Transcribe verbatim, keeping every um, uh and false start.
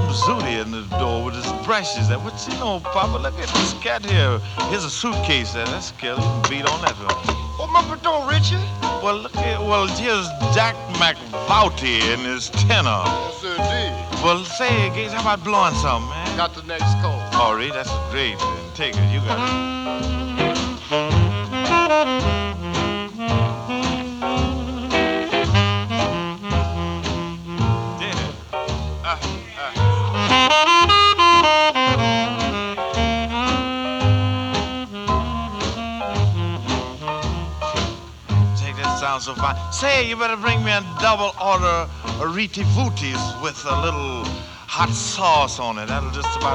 Zooty in the door with his brushes. What you know, Papa? Look at this cat here. Here's a suitcase. There. That's Kelly. You can beat on that one. Open up the door, Richard. Well, look at, well, here's Jack McVouty in his tenor. Yes, indeed. Well, say, Gates, how about blowing some, man? Got the next call. All right, that's great. Then. Take it. You got it. Sounds so fine. Say, you better bring me a double order of Riti Vooties with a little hot sauce on it. That'll just about